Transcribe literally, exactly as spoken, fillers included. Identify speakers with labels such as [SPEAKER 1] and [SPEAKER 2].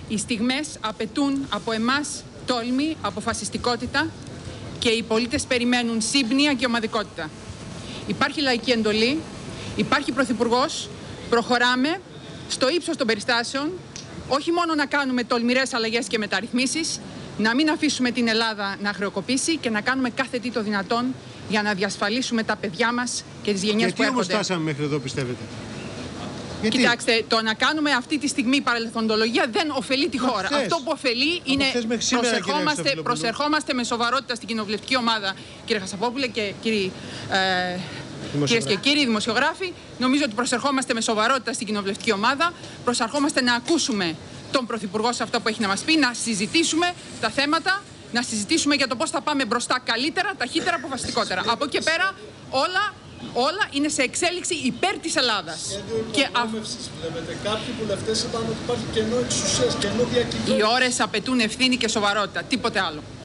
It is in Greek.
[SPEAKER 1] Οι στιγμές απαιτούν από εμάς τόλμη, αποφασιστικότητα και οι πολίτες περιμένουν σύμπνοια και ομαδικότητα. Υπάρχει λαϊκή εντολή, υπάρχει πρωθυπουργός, προχωράμε στο ύψος των περιστάσεων, όχι μόνο να κάνουμε τολμηρές αλλαγές και μεταρρυθμίσεις, να μην αφήσουμε την Ελλάδα να χρεοκοπήσει και να κάνουμε κάθε τι το δυνατόν για να διασφαλίσουμε τα παιδιά μας και τις γενιές που έρχονται.
[SPEAKER 2] Γιατί όμως φτάσαμε μέχρι εδώ, πιστεύετε?
[SPEAKER 1] Γιατί? Κοιτάξτε, το να κάνουμε αυτή τη στιγμή παρελθοντολογία δεν ωφελεί τη χώρα.
[SPEAKER 2] Χθες.
[SPEAKER 1] Αυτό που ωφελεί είναι προσερχόμαστε, προσερχόμαστε με σοβαρότητα στην κοινοβουλευτική ομάδα, κύριε Χασαπόπουλε και κύριοι, ε, κυρίες και κύριοι δημοσιογράφοι. Νομίζω ότι προσερχόμαστε με σοβαρότητα στην κοινοβουλευτική ομάδα. Προσερχόμαστε να ακούσουμε τον Πρωθυπουργό σε αυτό που έχει να μας πει, να συζητήσουμε τα θέματα, να συζητήσουμε για το πώς θα πάμε μπροστά καλύτερα, ταχύτερα, αποφασιστικότερα. Από εκεί πέρα όλα. Όλα είναι σε εξέλιξη υπέρ της Ελλάδας.
[SPEAKER 3] Και α... βλέπετε, κάποιοι βουλευτές είπαν ότι υπάρχει κενό εξουσίας, κενό διακυβέρνησης.
[SPEAKER 1] Οι ώρες απαιτούν ευθύνη και σοβαρότητα, τίποτε άλλο.